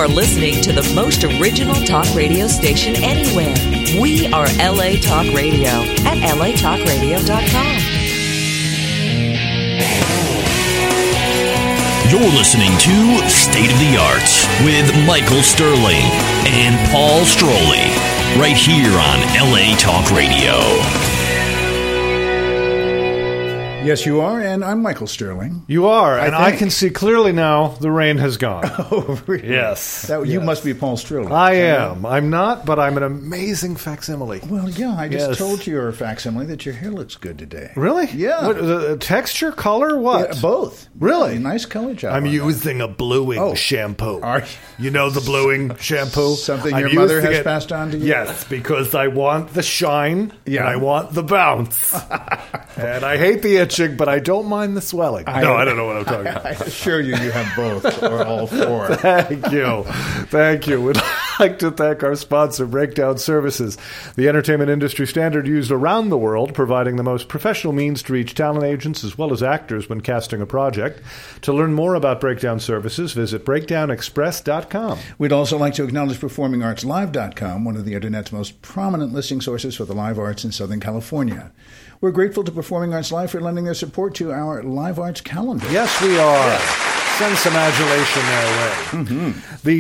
are listening to the most original talk radio station anywhere. We are LA Talk Radio at latalkradio.com. You're listening to State of the Arts with Michael Sterling and Paul Strolley, right here on LA Talk Radio. Yes, you are, and I'm Michael Sterling. You are, and I can see clearly now the rain has gone. Oh, really? Yes. You must be Paul Sterling. I am. I'm not, but I'm an amazing facsimile. Well, yeah, I just told your facsimile that your hair looks good today. Really? Yeah. What, the texture, color, what? Yeah, both. Really? Yeah, nice color job. I'm using a bluing shampoo. Are you? You know the bluing shampoo? Something your mother has passed on to you? Yes, because I want the shine, and I want the bounce. And I hate the itching, but I don't mind the swelling. I don't know what I'm talking about. I assure you have both, or all four. Thank you. Thank you. We'd like to thank our sponsor, Breakdown Services, the entertainment industry standard used around the world, providing the most professional means to reach talent agents as well as actors when casting a project. To learn more about Breakdown Services, visit breakdownexpress.com. We'd also like to acknowledge PerformingArtsLive.com, one of the Internet's most prominent listing sources for the live arts in Southern California. We're grateful to Performing Arts Live for lending their support to our live arts calendar. Yes, we are. Yes. Send some adulation their way. Mm-hmm. The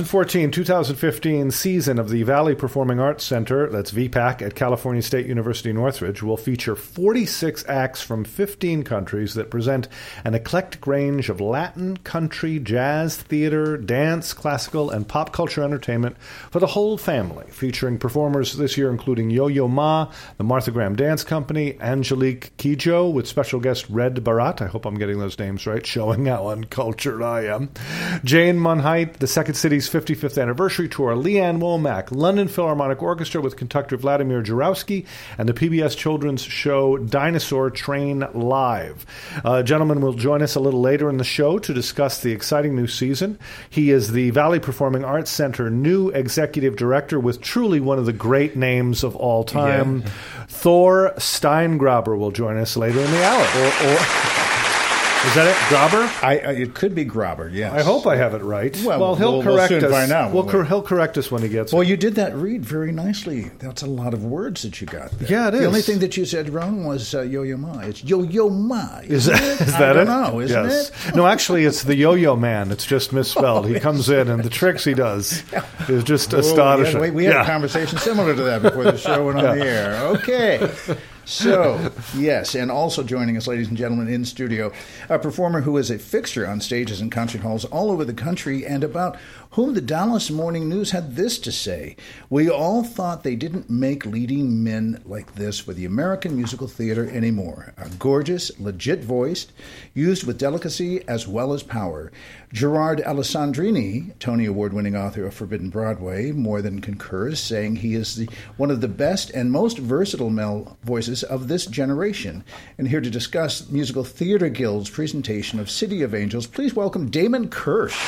2014-2015 season of the Valley Performing Arts Center, that's VPAC, at California State University Northridge, will feature 46 acts from 15 countries that present an eclectic range of Latin, country, jazz, theater, dance, classical, and pop culture entertainment for the whole family, featuring performers this year including Yo-Yo Ma, the Martha Graham Dance Company, Angelique Kidjo, with special guest Red Barat, I hope I'm getting those names right, showing how uncultured I am, Jane Monheit, the Second City's 55th anniversary tour, Leanne Womack, London Philharmonic Orchestra with conductor Vladimir Jurowski, and the PBS children's show Dinosaur Train Live. A gentleman will join us a little later in the show to discuss the exciting new season. He is the Valley Performing Arts Center new executive director with truly one of the great names of all time. Yeah. Thor Steingraber will join us later in the hour. Is that it? Graber? It could be Graber, yes. I hope I have it right. Well, he'll correct us. We'll soon find out. He'll correct us when he gets Well, you did that read very nicely. That's a lot of words that you got there. Yeah, it is. The only thing that you said wrong was Yo-Yo Ma. It's Yo-Yo Ma. Is that it? I don't know, isn't it? No, actually, it's the Yo-Yo Man. It's just misspelled. He comes in, and the tricks he does is just astonishing. We had a conversation similar to that before the show went on the air. Okay. So, yes, and also joining us, ladies and gentlemen, in studio, a performer who is a fixture on stages and concert halls all over the country, and about whom the Dallas Morning News had this to say: "We all thought they didn't make leading men like this for the American musical theater anymore. A gorgeous, legit voice, used with delicacy as well as power. Gerard Alessandrini, Tony Award-winning author of Forbidden Broadway, more than concurs, saying he is one of the best and most versatile male voices of this generation." And here to discuss Musical Theater Guild's presentation of City of Angels, please welcome Damon Kirsch.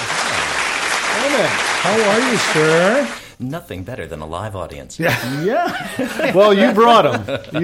Damon, how are you, sir? Nothing better than a live audience. Yeah. Well, you brought him.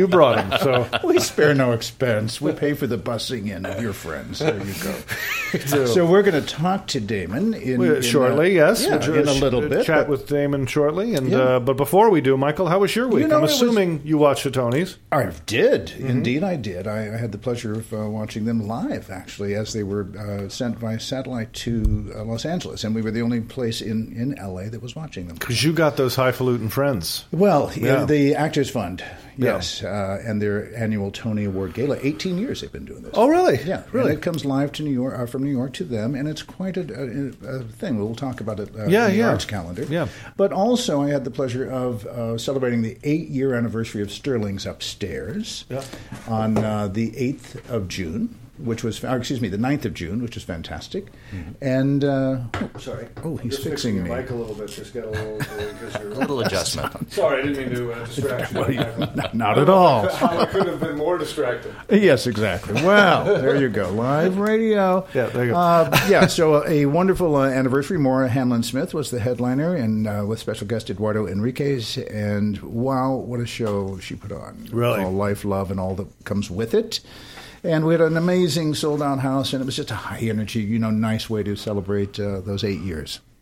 So we spare no expense. We pay for the busing in of your friends. There you go. So we're going to talk to Damon shortly. Yes, in a little bit. Chat with Damon shortly. And but before we do, Michael, how was your week? I'm assuming you watched the Tonys. I did. Mm-hmm. Indeed, I did. I had the pleasure of watching them live, actually, as they were sent via satellite to Los Angeles, and we were the only place in L.A. that was watching them. You got those highfalutin friends. Well, the Actors Fund, yes, and their annual Tony Award Gala. 18 years they've been doing this. Oh, really? Yeah, really. And it comes live to New York, from New York to them, and it's quite a thing. We'll talk about it in the arts calendar. Yeah. But also, I had the pleasure of celebrating the 8-year anniversary of Sterling's Upstairs on the 8th of June. Which was, the 9th of June, which was fantastic. Mm-hmm. And, sorry. Oh, he's fixing me. Mic a little bit. Just get a little adjustment. Sorry, I didn't mean to distract you. Not at all. I could have been more distracted. Yes, exactly. Well, there you go. Live radio. Yeah, there you go. So a wonderful anniversary. Maura Hanlon-Smith was the headliner, and with special guest Eduardo Enriquez. And wow, what a show she put on. Really? All life, love, and all that comes with it. And we had an amazing sold-out house, and it was just a high-energy, nice way to celebrate those 8 years.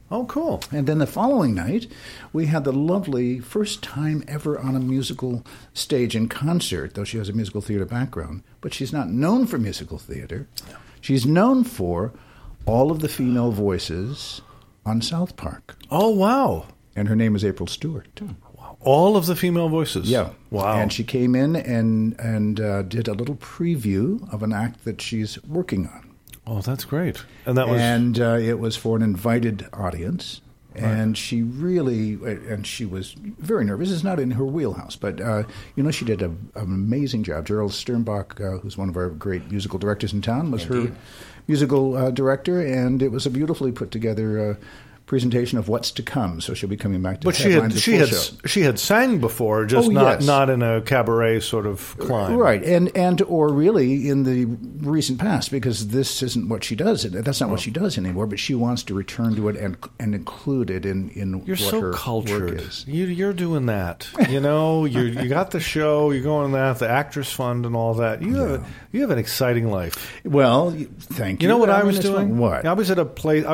Oh, cool. And then the following night, we had the lovely first time ever on a musical stage in concert, though she has a musical theater background. But she's not known for musical theater. No. She's known for all of the female voices on South Park. Oh, wow. And her name is April Stewart. Wow. All of the female voices? Yeah. Wow. And she came in and did a little preview of an act that she's working on. Oh, that's great. And that was... And it was for an invited audience. Right. And she really, and she was very nervous. It's not in her wheelhouse, but, she did an amazing job. Gerald Sternbach, who's one of our great musical directors in town, was her musical director, and it was a beautifully put together presentation of what's to come. So she'll be coming back to headline the full show. She had sang before, just not in a cabaret sort of climb. Right, and or really in the recent past, because this isn't what she does. That's not what she does anymore. But she wants to return to it and include it in you're what so her cultured. work is. You're doing that. You got the show. You're going that the Actors Fund and all that. You have an exciting life. Well, thank you. You know what I was doing? What? I was at a place.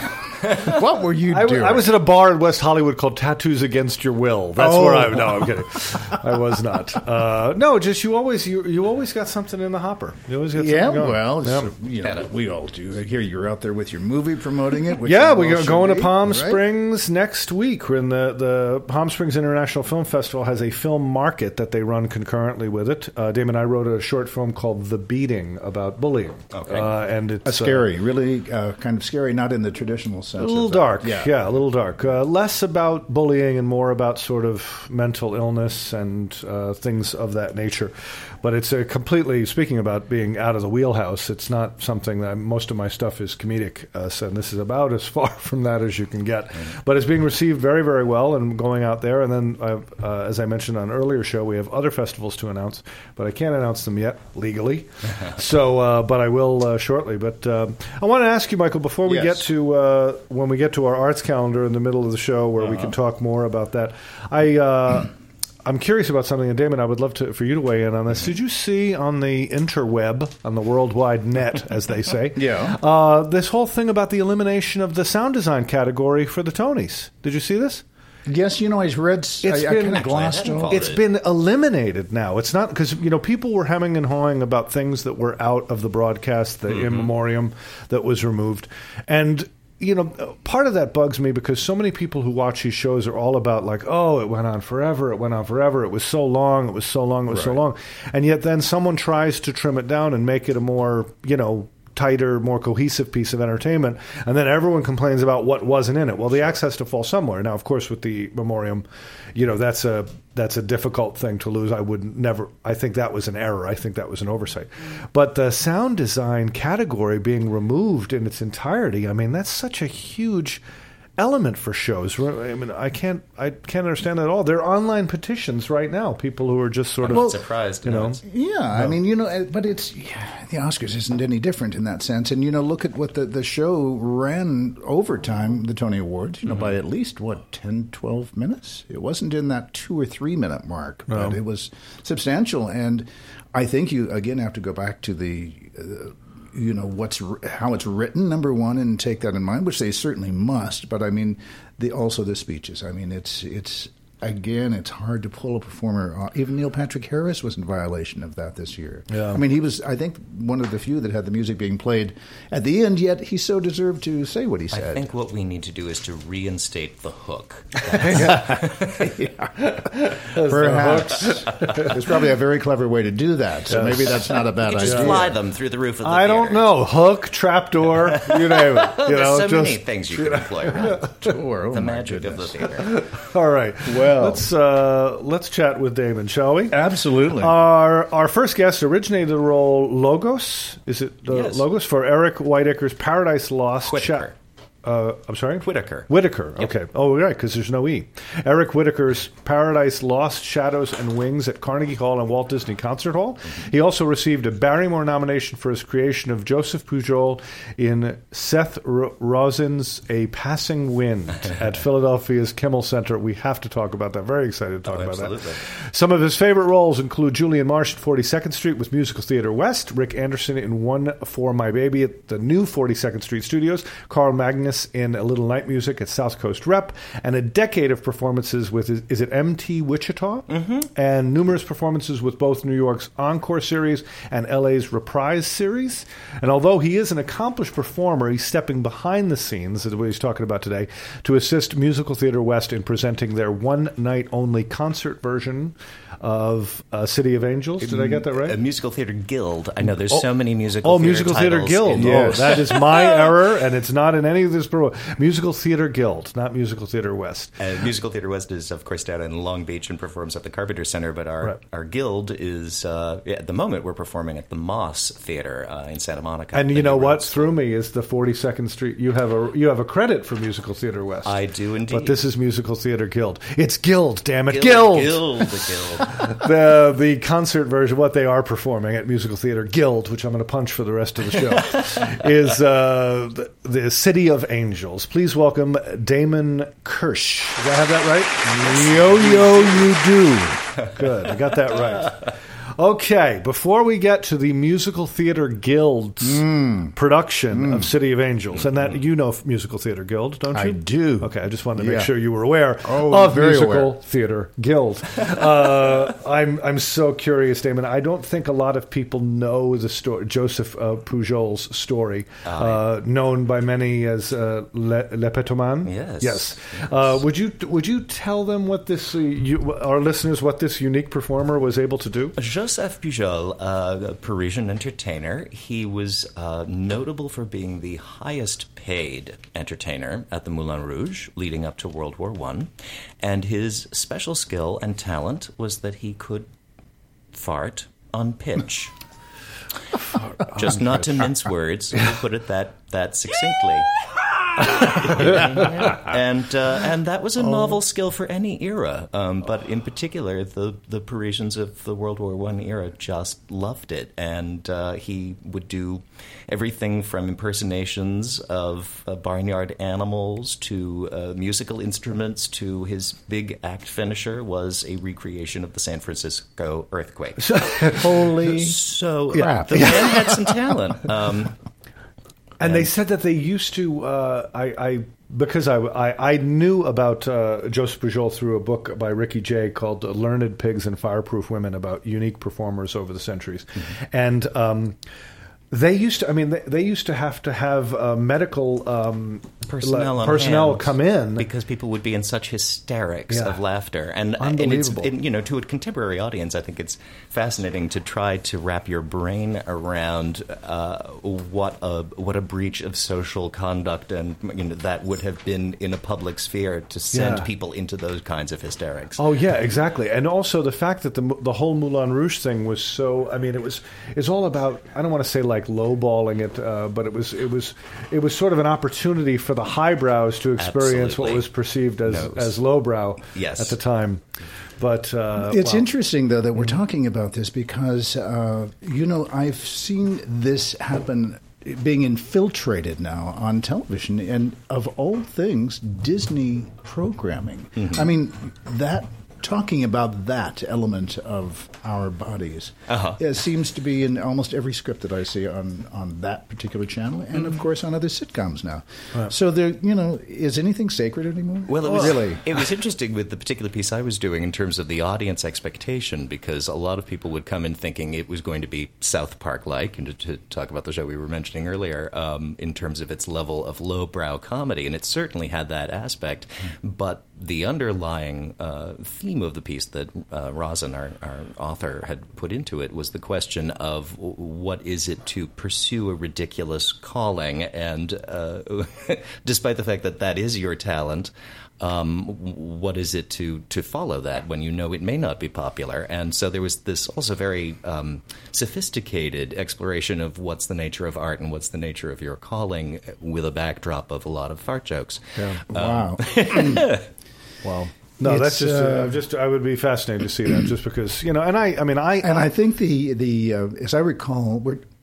What were you doing? I was at a bar in West Hollywood called Tattoos Against Your Will. That's where I... No, I'm kidding. I was not. No, just you always got something in the hopper. You always got something going. Well, so, we all do. I hear you're out there with your movie promoting it. Yeah, we're going to Palm Springs next week. We're in the Palm Springs International Film Festival has a film market that they run concurrently with it. Damon and I wrote a short film called The Beating about bullying. Okay. And it's scary, really kind of scary, not in the traditional sense. A little dark, yeah, a little dark. Less about bullying and more about sort of mental illness and things of that nature. But it's a completely, speaking about being out of the wheelhouse, it's not something that most of my stuff is comedic. So this is about as far from that as you can get. Mm-hmm. But it's being received very, very well and going out there. And then, as I mentioned on an earlier show, we have other festivals to announce, but I can't announce them yet legally. So, but I will shortly. But I want to ask you, Michael, before we get to when we get to our arts calendar in the middle of the show where we can talk more about that, I'm curious about something, and Damon, I would love for you to weigh in on this. Did you see on the interweb, on the World Wide Net, as they say, this whole thing about the elimination of the sound design category for the Tonys? Did you see this? Yes, I read. I kind of glossed over. It's been eliminated now. It's not because people were hemming and hawing about things that were out of the broadcast, the in memoriam that was removed, and. Part of that bugs me because so many people who watch these shows are all about like, oh, it went on forever, it was so long, it was so long. And yet then someone tries to trim it down and make it a more, tighter, more cohesive piece of entertainment, and then everyone complains about what wasn't in it. Well, the axe has to fall somewhere. Now, of course, with the memoriam, that's a difficult thing to lose. I think that was an error. I think that was an oversight. But the sound design category being removed in its entirety, that's such a huge element for shows. I can't understand that at all. There are online petitions right now. People who are just sort of surprised. But it's the Oscars isn't any different in that sense. And look at what the show ran overtime, the Tony Awards. By at least 10, 12 minutes. It wasn't in that 2 or 3 minute mark, but it was substantial. And I think you again have to go back to the. How it's written, number one, and take that in mind, which they certainly must. But also the speeches. It's hard to pull a performer. Even Neil Patrick Harris was in violation of that this year. Yeah. He was, I think, one of the few that had the music being played at the end, yet he so deserved to say what he said. I think what we need to do is to reinstate the hook. Perhaps. There's probably a very clever way to do that, so maybe that's not a bad idea. Just fly them through the roof of the I don't know. Hook, trapdoor, you name it. There's so many things you can employ. The magic of the theater. All right. Well, let's chat with Damon, shall we? Absolutely. Our first guest originated the role Logos. Is it yes. Logos for Eric Whitaker's Paradise Lost? Whitaker. I'm sorry? Whitaker. Whitaker, yep. Okay. Oh, right, because there's no E. Eric Whitaker's Paradise Lost, Shadows and Wings at Carnegie Hall and Walt Disney Concert Hall. Mm-hmm. He also received a Barrymore nomination for his creation of Joseph Pujol in Seth Rogen's A Passing Wind at Philadelphia's Kimmel Center. We have to talk about that. Very excited to talk about that. Some of his favorite roles include Julian Marsh at 42nd Street with Musical Theater West, Rick Anderson in One for My Baby at the new 42nd Street Studios, Carl Magnus Genius in A Little Night Music at South Coast Rep, and a decade of performances with, is it MT Wichita? Mm-hmm. And numerous performances with both New York's Encore series and LA's Reprise series. And although he is an accomplished performer, he's stepping behind the scenes, is what he's talking about today, to assist Musical Theatre West in presenting their one-night-only concert version of City of Angels. Did I get that right? A Musical Theatre Guild. I know there's so many musical theatre Musical Theatre titles Guild. in Yes, that is my error, and it's not in any of this. Musical Theatre Guild, not Musical Theatre West. Musical Theatre West is, of course, down in Long Beach and performs at the Carpenter Center, but our guild is, at the moment, we're performing at the Moss Theatre in Santa Monica. And you know what threw me is the 42nd Street. You have a credit for Musical Theatre West. I do indeed. But this is Musical Theatre Guild. It's Guild, damn it, Guild! The concert version, what they are performing at Musical Theatre Guild, which I'm going to punch for the rest of the show, is the City of Angels. Please welcome Damon Kirsch. Did I have that right? You do. Good, I got that right. Okay, before we get to the Musical Theatre Guild's production of City of Angels, and that you know Musical Theatre Guild, don't you? I do. Okay, I just wanted to make sure you were aware of Musical aware. Theatre Guild. I'm so curious, Damon. I don't think a lot of people know the story, Joseph Pujol's story, known by many as Le Pétomane. Yes. Would you tell them what this our listeners what this unique performer was able to do? Joseph Pujol, a Parisian entertainer, he was notable for being the highest paid entertainer at the Moulin Rouge leading up to World War I. And his special skill and talent was that he could fart on pitch. Just not to mince words, we'll put it that succinctly. and that was a novel skill for any era, but in particular, the Parisians of the World War I era just loved it, and he would do everything from impersonations of barnyard animals to musical instruments to his big act finisher was a recreation of the San Francisco earthquake. Holy crap! The man had some talent. And they said that they used to. Because I knew about Joseph Pujol through a book by Ricky Jay called "Learned Pigs and Fireproof Women" about unique performers over the centuries, and they used to. I mean, they used to have medical personnel come in because people would be in such hysterics of laughter, and unbelievable. And to a contemporary audience, I think it's fascinating to try to wrap your brain around what a breach of social conduct and that would have been in a public sphere to send people into those kinds of hysterics. Oh yeah, exactly, and also the fact that the whole Moulin Rouge thing was so. I mean, it's all about. I don't want to say like lowballing it, but it was sort of an opportunity for the highbrows to experience what was perceived as lowbrow at the time. But it's interesting, though, that we're talking about this because, I've seen this happen, being infiltrated now on television, and of all things, Disney programming. Mm-hmm. I mean, talking about that element of our bodies seems to be in almost every script that I see on that particular channel, and of course on other sitcoms now. Right. So there, is anything sacred anymore? Well, it was interesting with the particular piece I was doing in terms of the audience expectation, because a lot of people would come in thinking it was going to be South Park-like, and to talk about the show we were mentioning earlier, in terms of its level of lowbrow comedy, and it certainly had that aspect, but the underlying theme of the piece that Rosin, our author, had put into it was the question of what is it to pursue a ridiculous calling, and despite the fact that that is your talent, what is it to follow that when you know it may not be popular? And so there was this also very sophisticated exploration of what's the nature of art and what's the nature of your calling, with a backdrop of a lot of fart jokes. Yeah. Wow. Wow. No, that's just. I would be fascinated to see that, just because I think the as I recall,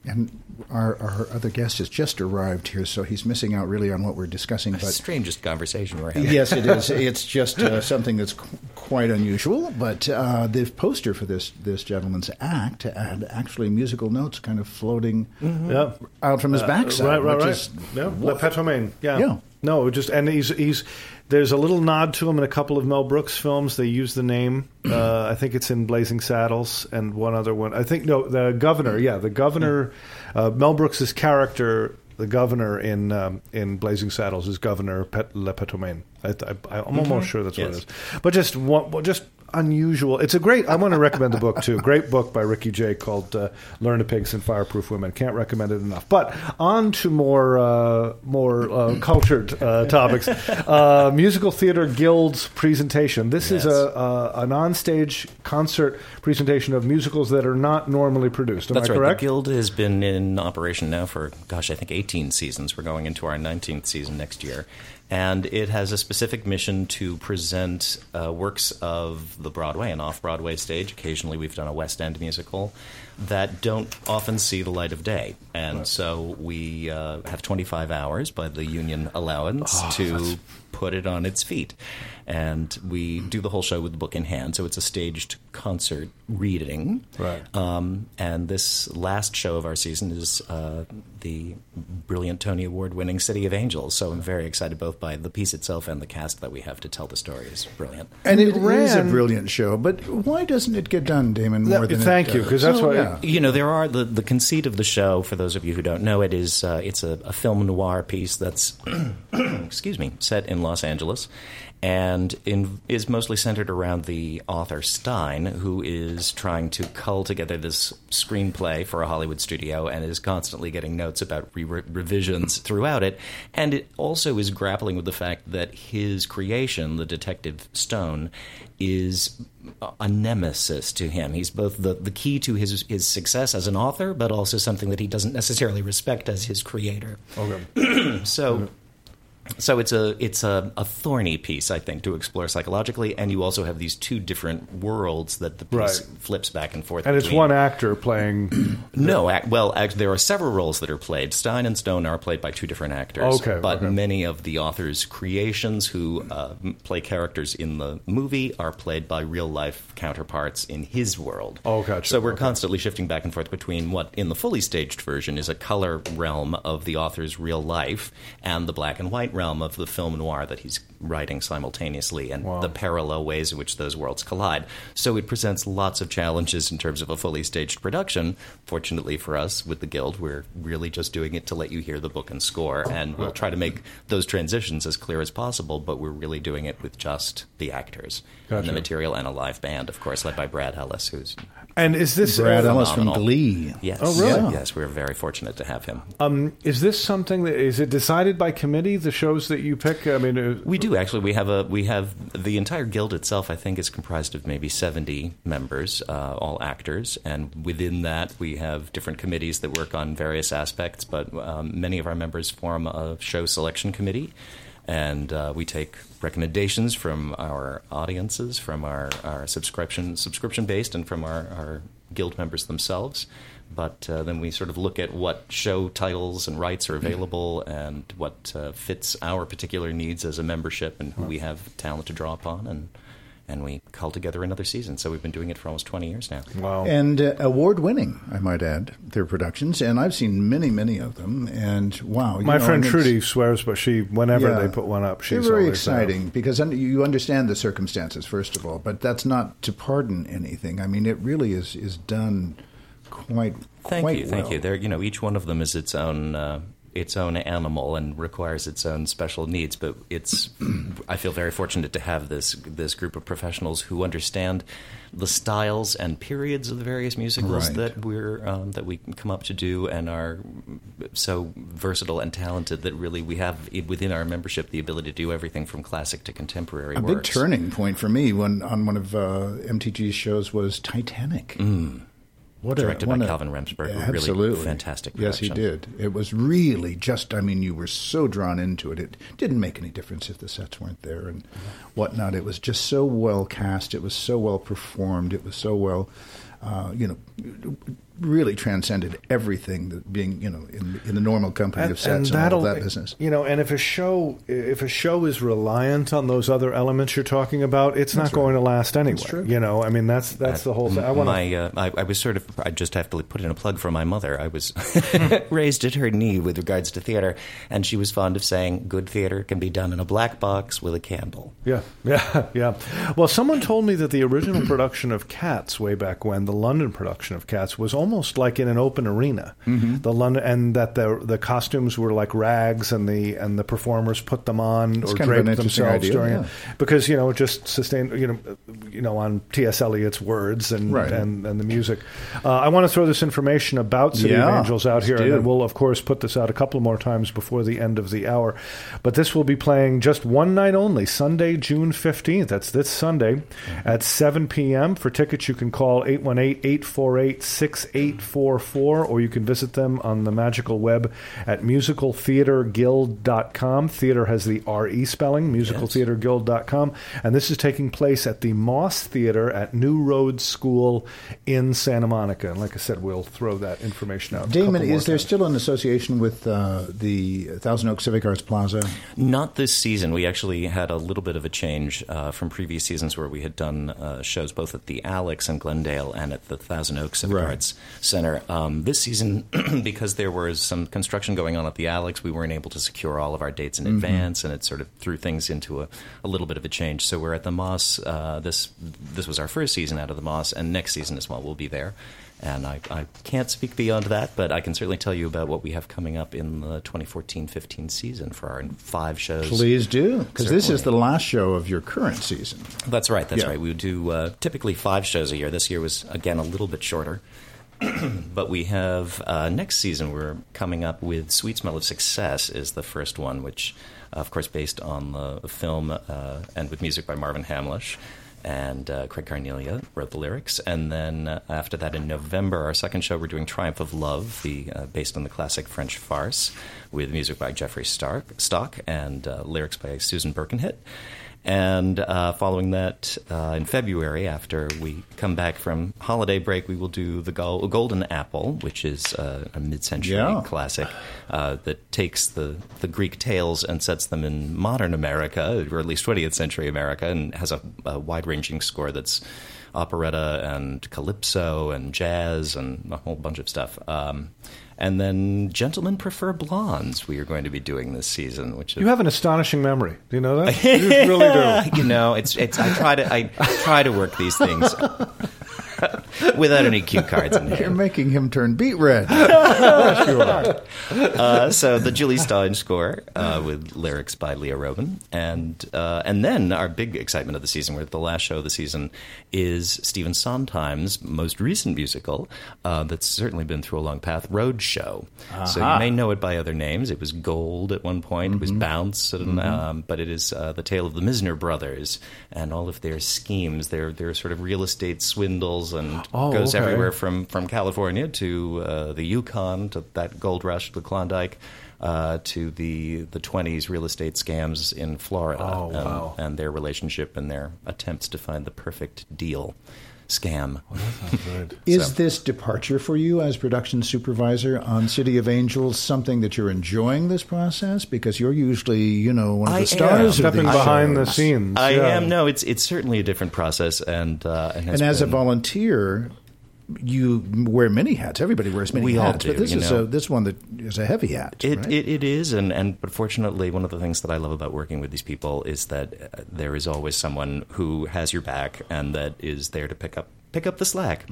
our other guest has just arrived here, so he's missing out really on what we're discussing. But strangest conversation we're having. Yes, it is. It's just something that's quite unusual. But the poster for this gentleman's act had actually musical notes kind of floating out from his backside. Right. Le Pétomane. Yeah. No, and he's there's a little nod to him in a couple of Mel Brooks films. They use the name. I think it's in Blazing Saddles and one other one. I think the Governor. Yeah, the Governor. Mel Brooks's character, the Governor in Blazing Saddles, is Governor Le Petomane. I'm almost sure that's what it is. But just unusual. It's a great. I want to recommend the book too. Great book by Ricky Jay called "Learn to Pigs and Fireproof Women." Can't recommend it enough. But on to more cultured topics. Musical Theater Guild's presentation. This is an onstage concert presentation of musicals that are not normally produced. Am I correct? That's right. The Guild has been in operation now for, I think 18 seasons. We're going into our 19th season next year. And it has a specific mission to present works of the Broadway and off-Broadway stage. Occasionally we've done a West End musical that don't often see the light of day. And so we have 25 hours by the union allowance to put it on its feet. And we do the whole show with the book in hand. So it's a staged concert reading. Right. And this last show of our season is the brilliant Tony Award-winning City of Angels. So I'm very excited both by the piece itself and the cast that we have to tell the story is brilliant. And it is a brilliant show, but why doesn't it get done, Damon, more than Thank you, because that's why... there are the conceit of the show, for those of you who don't know it, is it's a film noir piece that's set in Los Angeles and is mostly centered around the author Stein, who is trying to cull together this screenplay for a Hollywood studio and is constantly getting notes about revisions throughout it. And it also is grappling with the fact that his creation, the detective Stone, is a nemesis to him. He's both the key to his success as an author, but also something that he doesn't necessarily respect as his creator. Okay. So it's a thorny piece, I think, to explore psychologically, and you also have these two different worlds that the piece flips back and forth. And between. It's one actor playing. There are several roles that are played. Stein and Stone are played by two different actors. But many of the author's creations who play characters in the movie are played by real life counterparts in his world. Oh, gotcha. So we're constantly shifting back and forth between what, in the fully staged version, is a color realm of the author's real life and the black and white realm of the film noir that he's writing simultaneously, and the parallel ways in which those worlds collide. So it presents lots of challenges in terms of a fully staged production. Fortunately for us, with the Guild, we're really just doing it to let you hear the book and score, and we'll try to make those transitions as clear as possible, but we're really doing it with just the actors and the material and a live band, of course, led by Brad Ellis, who's... And is this Brad Ellis from Glee? Yes. Oh, really? Yeah. Yes, we're very fortunate to have him. Is this something that is it decided by committee? The shows that you pick. I mean, we do actually. We have the entire Guild itself. I think is comprised of maybe 70 members, all actors, and within that we have different committees that work on various aspects. But many of our members form a show selection committee. And we take recommendations from our audiences, from our subscription-based, and from our Guild members themselves. But then we sort of look at what show titles and rights are available and what fits our particular needs as a membership and who we have talent to draw upon. And we cull together another season. So we've been doing it for almost 20 years now. Wow. And award-winning, I might add, their productions. And I've seen many, many of them. And wow. My friend Trudy swears, but whenever they put one up, she's very exciting because you understand the circumstances, first of all. But that's not to pardon anything. I mean, it really is done quite well. Thank you. There, each one of them is its own animal and requires its own special needs. But I feel very fortunate to have this group of professionals who understand the styles and periods of the various musicals that we come up to do, and are so versatile and talented that really we have within our membership the ability to do everything from classic to contemporary works. A big turning point for me on one of MTG's shows was Titanic. Directed by Calvin Remsburg. Absolutely. Really fantastic production. Yes, he did. It was really you were so drawn into it. It didn't make any difference if the sets weren't there and whatnot. It was just so well cast. It was so well performed. It was so well, really transcended everything that being, in the normal company of sets and all of that business. And if a show is reliant on those other elements you're talking about, it's not going to last anyway. That's true. That's the whole thing. I was sort of, I just have to put in a plug for my mother. I was raised at her knee with regards to theater, and she was fond of saying, good theater can be done in a black box with a candle. Yeah. Well, someone told me that the original production of Cats way back when, the London production of Cats, was almost like in an open arena. The London, and that the costumes were like rags, and the performers put them on or draped themselves during it, because it just sustained on T.S. Eliot's words and the music. I want to throw this information about City of Angels out here, and then we'll of course put this out a couple more times before the end of the hour. But this will be playing just one night only, Sunday, June 15th. That's this Sunday at 7 p.m. For tickets, you can call 818-848-6844, or you can visit them on the magical web at musicaltheaterguild.com. Theater has the R-E spelling, musicaltheaterguild.com. And this is taking place at the Moss Theater at New Road School in Santa Monica. And like I said, we'll throw that information out. Damon, is there still an association with the Thousand Oaks Civic Arts Plaza? Not this season. We actually had a little bit of a change from previous seasons where we had done shows both at the Alex in Glendale and at the Thousand Oaks Civic Arts Center. This season, because there was some construction going on at the Alex, we weren't able to secure all of our dates in advance, and it sort of threw things into a little bit of a change. So we're at the Moss. This was our first season out of the Moss, and next season as well we'll be there. And I can't speak beyond that, but I can certainly tell you about what we have coming up in the 2014-15 season for our 5 shows. Please do, because this is the last show of your current season. That's right. We would do typically 5 shows a year. This year was, again, a little bit shorter. But we have next season we're coming up with Sweet Smell of Success is the first one, which, of course, based on the film and with music by Marvin Hamlish. And Craig Carnelia wrote the lyrics. And then after that, in November, our second show, we're doing Triumph of Love, based on the classic French farce, with music by Jeffrey Stock and lyrics by Susan Birkenhit. And following that, in February, after we come back from holiday break, we will do The Golden Apple, which is a mid-century classic that takes the Greek tales and sets them in modern America, or at least 20th century America, and has a wide-ranging score that's operetta and calypso and jazz and a whole bunch of stuff. And then Gentlemen Prefer Blondes we are going to be doing this season. You have an astonishing memory. Do you know that? You really do. I try to work these things without any cue cards in here. You're making him turn beet red. Yes, you are. So the Julie Stein score with lyrics by Leah Robin. And then our big excitement of the season, where the last show of the season is Stephen Sondheim's most recent musical that's certainly been through a long path, Roadshow. So you may know it by other names. It was Gold at one point. It was Bounce. But it is the tale of the Misner brothers and all of their schemes, their sort of real estate swindles, and goes everywhere from California to the Yukon, to that gold rush, the Klondike, to the 20s real estate scams in Florida, and their relationship and their attempts to find the perfect deal scam. Well, that sounds good. Is this departure for you as production supervisor on City of Angels something that you're enjoying this process? Because you're usually, one of the stars of stepping these behind shows. the scenes. I am. No, it's certainly a different process, and as a volunteer, you wear many hats. Everybody wears many hats, but this is this one that is a heavy hat. It is, but fortunately, one of the things that I love about working with these people is that there is always someone who has your back and that is there to pick up the slack.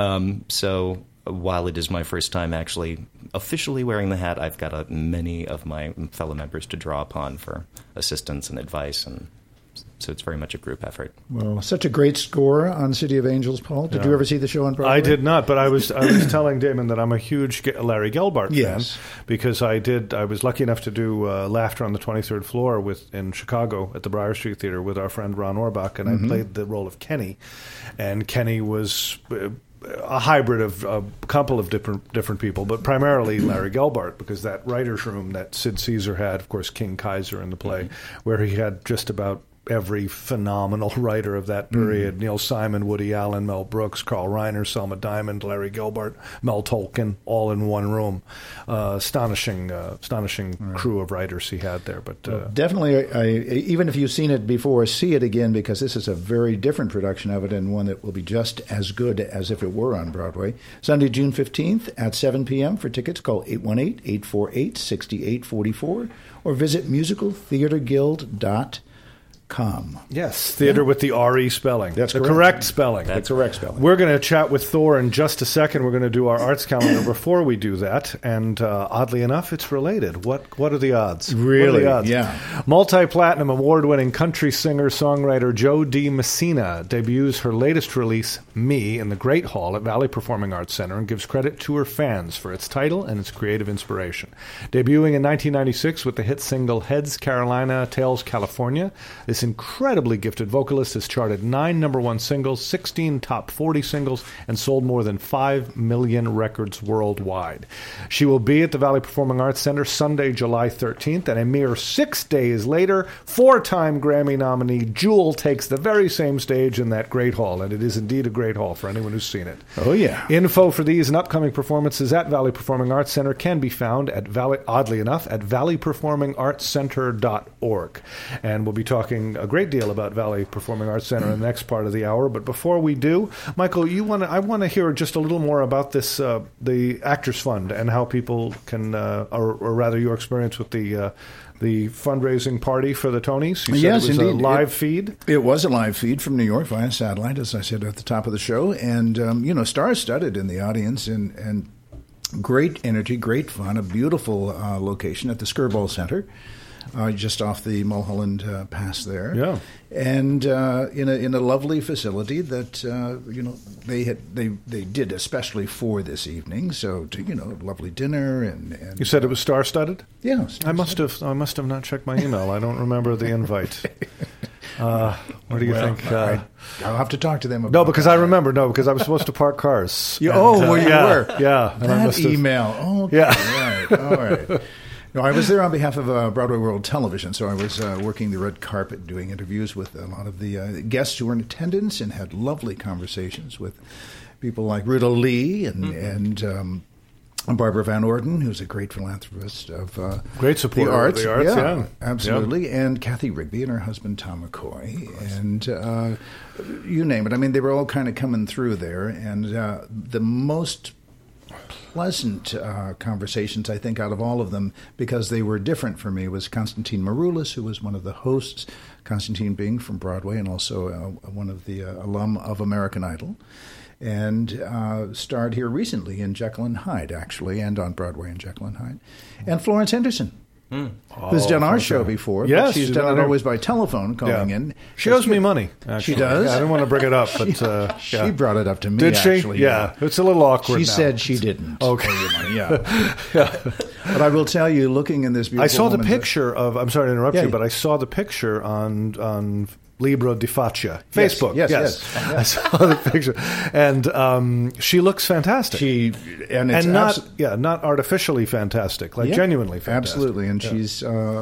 So while it is my first time actually officially wearing the hat, I've got many of my fellow members to draw upon for assistance and advice, and so it's very much a group effort. Well, such a great score on City of Angels, Paul. Did you ever see the show on Broadway? I did not, but I was telling Damon that I'm a huge Larry Gelbart fan, because I was lucky enough to do Laughter on the 23rd Floor in Chicago at the Briar Street Theater with our friend Ron Orbach, and I played the role of Kenny, and Kenny was a hybrid of a couple of different people, but primarily Larry Gelbart, because that writer's room that Sid Caesar had, of course, King Kaiser in the play, where he had just about every phenomenal writer of that period. Neil Simon, Woody Allen, Mel Brooks, Carl Reiner, Selma Diamond, Larry Gilbert, Mel Tolkien, all in one room. Astonishing crew of writers he had there. But definitely, even if you've seen it before, see it again, because this is a very different production of it, and one that will be just as good as if it were on Broadway. Sunday, June 15th at 7 p.m. For tickets, call 818-848-6844 or visit musicaltheaterguild.com. Yes, theater with the R-E spelling. That's the correct. correct spelling. That's correct spelling. We're going to chat with Thor in just a second. We're going to do our arts calendar before we do that. And oddly enough, it's related. What are the odds? Really? What are the odds? Yeah. Multi-platinum award-winning country singer-songwriter Jo Dee Messina debuts her latest release, Me, in the Great Hall at Valley Performing Arts Center and gives credit to her fans for its title and its creative inspiration. Debuting in 1996 with the hit single Heads Carolina, Tails California, this incredibly gifted vocalist has charted 9 #1 singles, 16 top 40 singles, and sold more than 5 million records worldwide. She will be at the Valley Performing Arts Center Sunday, July 13th, and a mere 6 days later, 4-time Grammy nominee Jewel takes the very same stage in that great hall, and it is indeed a great hall for anyone who's seen it. Oh, yeah. Info for these and upcoming performances at Valley Performing Arts Center can be found at oddly enough, at valleyperformingartscenter.org. And we'll be talking a great deal about Valley Performing Arts Center in the next part of the hour. But before we do, Michael, I want to hear just a little more about this, the Actors Fund, and how people can, or rather your experience with the fundraising party for the Tonys. You said Yes, it was indeed. A live feed? It was a live feed from New York via satellite, as I said at the top of the show. And, star-studded in the audience, and great energy, great fun, a beautiful location at the Skirball Center. Just off the Mulholland Pass there, Yeah. and in a lovely facility that they did especially for this evening. So lovely dinner and You said it was star-studded? yeah. I must have not checked my email. I don't remember the invite. What do you think? I'll have to talk to them about No, because that. I remember. No, because I was supposed to park cars. You were? were. Yeah. And I That must have- email. Oh, Yeah. Right. All right. No, I was there on behalf of Broadway World Television, so I was working the red carpet, doing interviews with a lot of the guests who were in attendance, and had lovely conversations with people like Ruta Lee and Barbara Van Orden, who's a great philanthropist of Great supporter the of arts. the arts, yeah. Absolutely. And Kathy Rigby and her husband, Tom McCoy, and you name it. I mean, they were all kind of coming through there, and the most pleasant conversations, I think, out of all of them, because they were different for me, was Constantine Maroulis, who was one of the hosts, Constantine being from Broadway and also one of the alum of American Idol, and starred here recently in Jekyll and Hyde, actually, and on Broadway in Jekyll and Hyde, and Florence Henderson. Who's done our show before. Yes, but she's done it always by telephone, calling in. She owes me money, actually. She does? I didn't want to bring it up, but She brought it up to me, Did she? actually. Yeah. It's a little awkward She now. said she didn't. Okay. owe you money, yeah. But I will tell you, looking in this beautiful I saw the woman's- picture of, I'm sorry to interrupt Yeah. you, but I saw the picture on Libro di Faccia, Yes, Facebook. yes. I saw the picture. And she looks fantastic. It's not artificially fantastic, like genuinely fantastic. Absolutely, and she's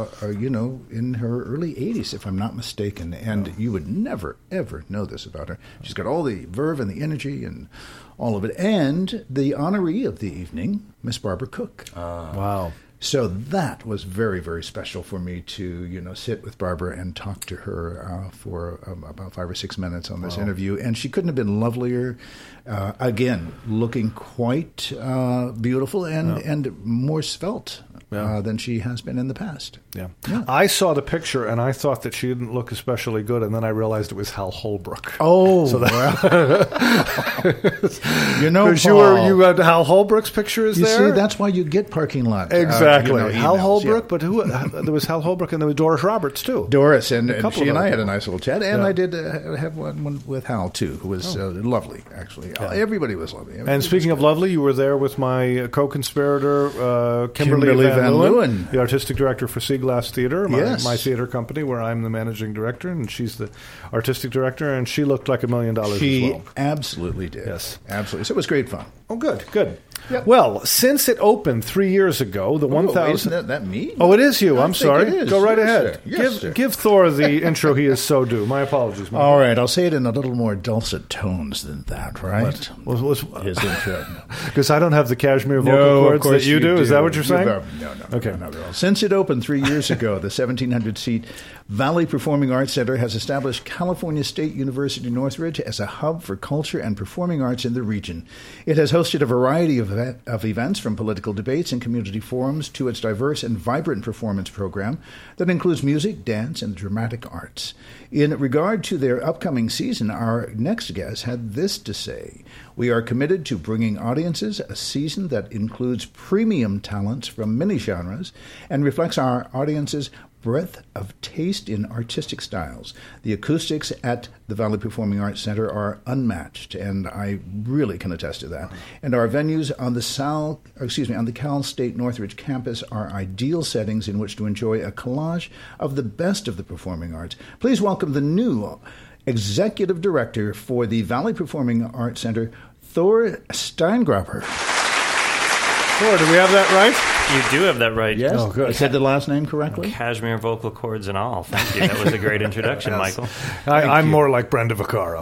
in her early 80s, if I'm not mistaken, and you would never ever know this about her. She's got all the verve and the energy and all of it, and the honoree of the evening, Miss Barbara Cook. Wow. So that was very, very special for me to, sit with Barbara and talk to her for about 5 or 6 minutes on this interview. And she couldn't have been lovelier. Again, looking quite beautiful and more svelte than she has been in the past. Yeah. I saw the picture and I thought that she didn't look especially good, and then I realized it was Hal Holbrook. Oh, So Paul, you had Hal Holbrook's picture is you there? see, that's why you get parking lot. Exactly. Hal emails, Holbrook, yeah. but who? There was Hal Holbrook, and there was Doris Roberts too. Doris, and couple she of and I other had a people. nice little chat, and Yeah. I did have one with Hal too, who was lovely, actually. Everybody was lovely. And speaking of lovely, you were there with my co-conspirator, Kimberly Kimberly Van Van Leeuwen, Leeuwen. the artistic director for Sea Glass Theater, Yes. my theater company, where I'm the managing director, and she's the artistic director, and she looked like $1 million She as well. absolutely did. Yes. Absolutely. So it was great fun. Oh, good, good. Well, since it opened 3 years ago, the 1,000... Isn't that me? Oh, it is you. I'm think sorry. it is. Go right Yes, ahead. sir. Yes, sir. Give Thor the intro he is so due. My apologies. Michael. All right, I'll say it in a little more dulcet tones than that, right? His intro. Because I don't have the cashmere vocal No, of cords course that you do. Is that what you're saying? No. Okay. Not at all. Since it opened 3 years ago, the 1,700-seat Valley Performing Arts Center has established California State University Northridge as a hub for culture and performing arts in the region. It has hosted a variety of events, from political debates and community forums to its diverse and vibrant performance program that includes music, dance, and dramatic arts. In regard to their upcoming season, our next guest had this to say: "We are committed to bringing audiences a season that includes premium talents from many genres and reflects our audience's breadth of taste in artistic styles. The acoustics at the Valley Performing Arts Center are unmatched, and I really can attest to that. And our venues on the Cal State Northridge campus are ideal settings in which to enjoy a collage of the best of the performing arts. Please welcome the new Executive Director for the Valley Performing Arts Center, Thor Steingraber." Thor, do we have that right? You do have that right. Yes. Oh, good. I said the last name correctly? Cashmere vocal cords and all. Thank you. That was a great introduction, Michael. I'm more like Brenda Vaccaro.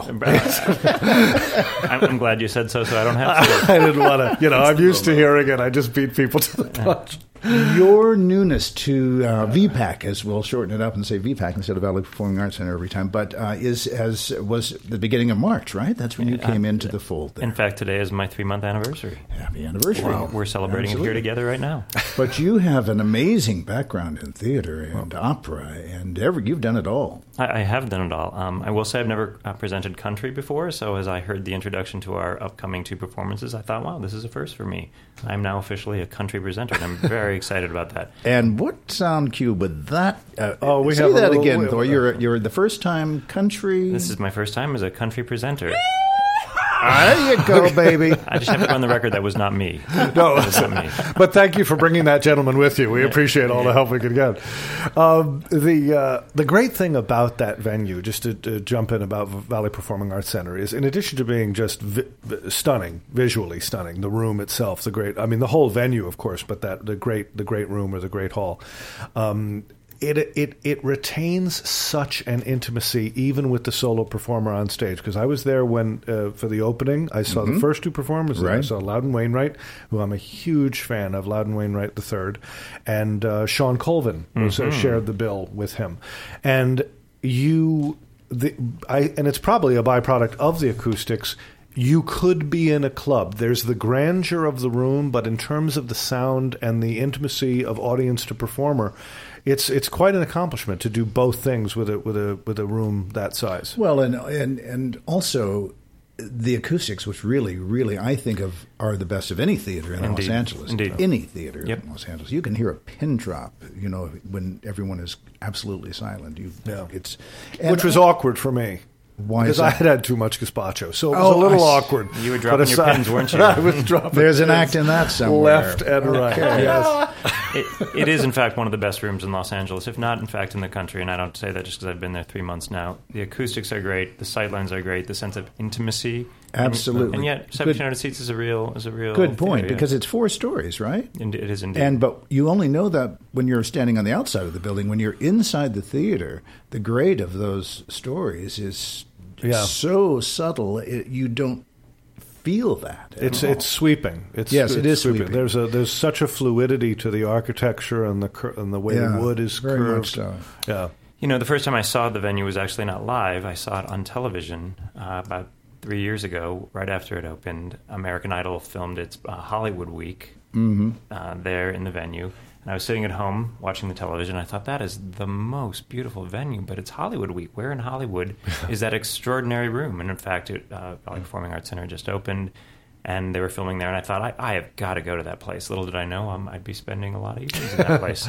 I'm glad you said so I don't have to. I didn't want to, I'm used to hearing it. I just beat people to the punch. Your newness to VPAC, as we'll shorten it up and say VPAC instead of Valley Performing Arts Center every time, but was the beginning of March, right? That's when you came into the fold there. In fact, today is my 3-month anniversary. Happy anniversary. Wow. We're celebrating it here together right now. But you have an amazing background in theater and opera, and you've done it all. I have done it all. I will say I've never presented country before, so as I heard the introduction to our upcoming 2 performances, I thought, wow, this is a first for me. I'm now officially a country presenter, and I'm very excited about that. And what sound cue would that... we say have that again, Thor. You're the first-time country... This is my first time as a country presenter. There you go, baby. I just have to go on the record that was not me. No, That was not me. but thank you for bringing that gentleman with you. We appreciate all the help we can get. The great thing about that venue, just to jump in about Valley Performing Arts Center, is in addition to being just stunning, visually stunning, the room itself, the whole venue, of course, but the great room or the great hall. It retains such an intimacy, even with the solo performer on stage. Because I was there when for the opening, I saw the first 2 performers. Right. I saw Loudon Wainwright, who I'm a huge fan of, Loudon Wainwright III, and Sean Colvin was shared the bill with him, and and it's probably a byproduct of the acoustics. You could be in a club. There's the grandeur of the room, but in terms of the sound and the intimacy of audience to performer, it's quite an accomplishment to do both things with a room that size. Well, and also the acoustics, which really I think are the best of any theater in Los Angeles. Indeed. Any theater in Los Angeles. You can hear a pin drop, when everyone is absolutely silent. Which was awkward for me. Why? Because I had too much gazpacho, so it was a little awkward. You were dropping your pins, weren't you? I was dropping. There's an act in that somewhere. Left and right. Yes. It is, in fact, one of the best rooms in Los Angeles, if not, in fact, in the country. And I don't say that just because I've been there 3 months now. The acoustics are great. The sightlines are great. The sense of intimacy. Absolutely. And yet, 1,700 seats is a real good point, theory, because it's 4 stories, right? It is indeed. But you only know that when you're standing on the outside of the building. When you're inside the theater, the grade of those stories is so subtle, you don't feel that. It's sweeping. It is sweeping. There's such a fluidity to the architecture and the way the wood is very curved. Much so. Yeah. The first time I saw the venue was actually not live. I saw it on television about 3 years ago, right after it opened. American Idol filmed its Hollywood Week there in the venue. And I was sitting at home watching the television. I thought, that is the most beautiful venue, but it's Hollywood Week. Where in Hollywood is that extraordinary room? And in fact, Valley Performing Arts Center just opened, and they were filming there. And I thought, I have got to go to that place. Little did I know I'd be spending a lot of evenings in that place.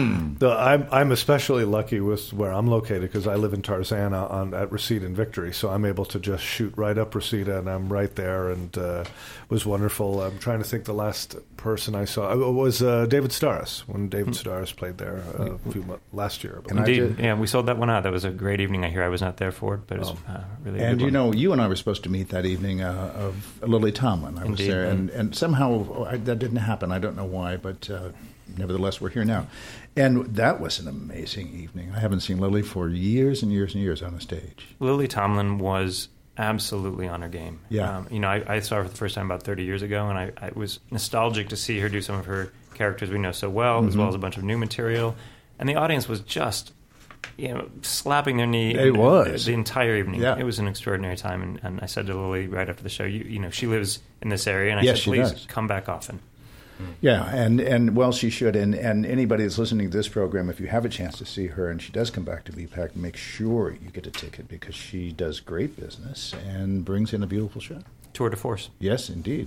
I'm especially lucky with where I'm located because I live in Tarzana at Reseda and Victory, so I'm able to just shoot right up Reseda, and I'm right there, and it was wonderful. I'm trying to think the last person I saw. It was David Starris, when David Starris played there last year. Indeed. We sold that one out. That was a great evening. I hear I was not there for it, but it was really a good one. You and I were supposed to meet that evening of Lily Tomlin. Tomlin. I was there, and somehow that didn't happen. I don't know why, but nevertheless, we're here now. And that was an amazing evening. I haven't seen Lily for years and years and years on a stage. Lily Tomlin was absolutely on her game. Yeah. I saw her for the first time about 30 years ago, and I was nostalgic to see her do some of her characters we know so well, as well as a bunch of new material. And the audience was just, slapping their knee. It was. The entire evening. Yeah. It was an extraordinary time. And I said to Lily right after the show, she lives in this area, and I Yes, said, she please does. come back often. Yeah, and well, she should. And anybody that's listening to this program, if you have a chance to see her and she does come back to VPAC, make sure you get a ticket because she does great business and brings in a beautiful show. Tour de force. Yes, indeed.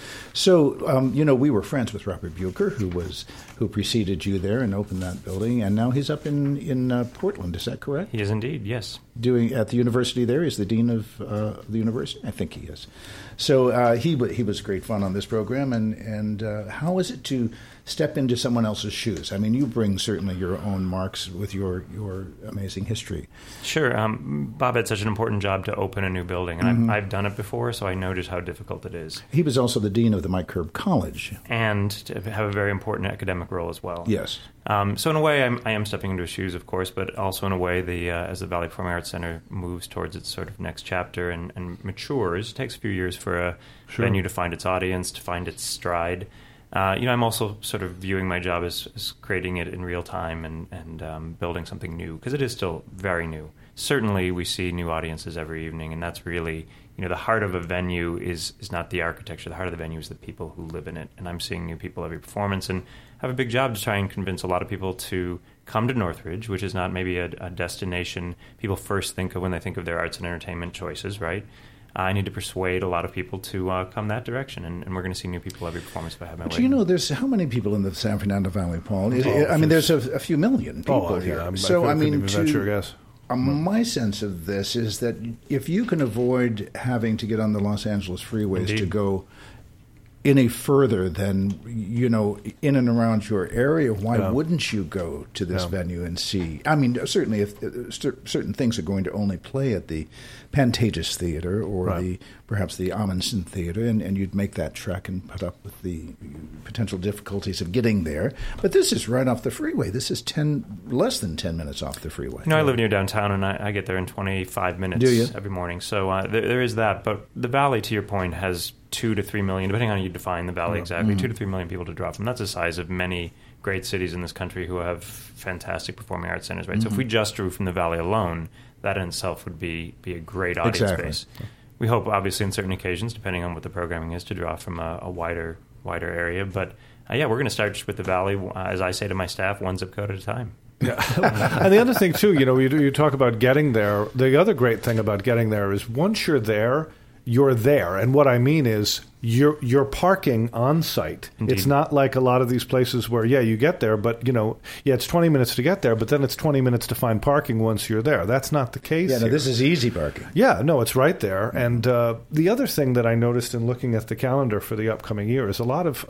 So, we were friends with Robert Bucher, who preceded you there and opened that building, and now he's up in Portland. Is that correct? He is indeed, yes. Doing at the university there. He's the dean of the university. I think he is. So he was great fun on this program. And how is it to step into someone else's shoes? I mean, you bring certainly your own marks with your amazing history. Sure. Bob had such an important job to open a new building, and I've done it before, so I know just how difficult it is. He was also the dean of the Mike Curb College. And to have a very important academic role as well. Yes. So in a way, I am stepping into his shoes, of course, but also in a way, as the Valley Performing Arts Center moves towards its sort of next chapter and matures, it takes a few years for a venue to find its audience, to find its stride. I'm also sort of viewing my job as creating it in real time and building something new, because it is still very new. Certainly, we see new audiences every evening, and that's really, the heart of a venue is not the architecture. The heart of the venue is the people who live in it, and I'm seeing new people every performance, and have a big job to try and convince a lot of people to come to Northridge, which is not maybe a destination people first think of when they think of their arts and entertainment choices, right? I need to persuade a lot of people to come that direction, and we're going to see new people every performance if I have my way. Do there's how many people in the San Fernando Valley, Paul? There's a few million people here. My sense of this is that if you can avoid having to get on the Los Angeles freeways to go any further than, in and around your area, why wouldn't you go to this venue and see? I mean, certainly if certain things are going to only play at the Pantages Theater or perhaps the Amundsen Theater, and you'd make that trek and put up with the potential difficulties of getting there. But this is right off the freeway. This is less than 10 minutes off the freeway. I live near downtown, and I get there in 25 minutes every morning. So there is that. But the Valley, to your point, has 2 to 3 million, depending on how you define the Valley exactly, 2 to 3 million people to draw from. That's the size of many great cities in this country who have fantastic performing arts centers, right? So if we just drew from the Valley alone, that in itself would be a great audience base. We hope, obviously, on certain occasions, depending on what the programming is, to draw from a wider area. But, we're going to start with the Valley, as I say to my staff, one zip code at a time. Yeah. And the other thing, too, you talk about getting there. The other great thing about getting there is once you're there, you're there. And what I mean is you're parking on site. Indeed. It's not like a lot of these places where, you get there, but, it's 20 minutes to get there, but then it's 20 minutes to find parking once you're there. That's not the case here. This is easy parking. Yeah, no, it's right there. And the other thing that I noticed in looking at the calendar for the upcoming year is a lot of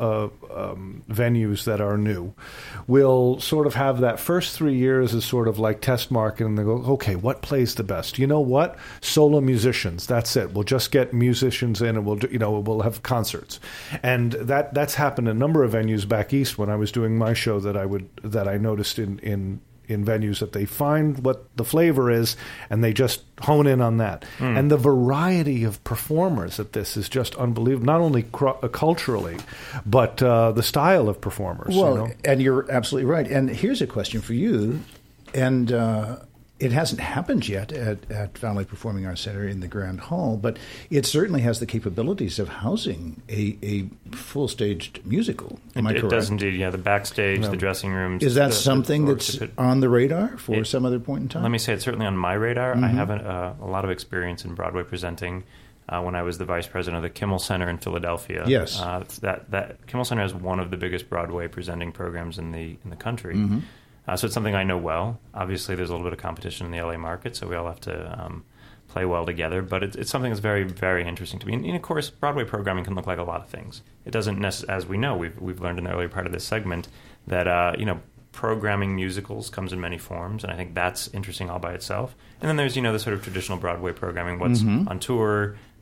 venues that are new will sort of have that first 3 years as sort of like test market, and they go, okay, what plays the best? You know what? Solo musicians, that's it. We'll just get musicians in and we'll have concerts. And that's happened in a number of venues back east when I was doing my show that I noticed in venues that they find what the flavor is and they just hone in on that. And the variety of performers at this is just unbelievable, not only culturally, but the style of performers. Well, and you're absolutely right. And here's a question for you, and it hasn't happened yet at Valley Performing Arts Center in the Grand Hall, but it certainly has the capabilities of housing a full-staged musical. Am I correct? It does indeed, the backstage, the dressing rooms. Is that something that's on the radar for some other point in time? Let me say it's certainly on my radar. I have a lot of experience in Broadway presenting. When I was the vice president of the Kimmel Center in Philadelphia. Yes. That Kimmel Center is one of the biggest Broadway presenting programs in the country. So it's something I know well. Obviously, there's a little bit of competition in the LA market, so we all have to play well together. But it's something that's very, very interesting to me. And of course, Broadway programming can look like a lot of things. It doesn't necessarily, as we know, we've learned in the earlier part of this segment, that programming musicals comes in many forms, and I think that's interesting all by itself. And then there's the sort of traditional Broadway programming, what's on tour,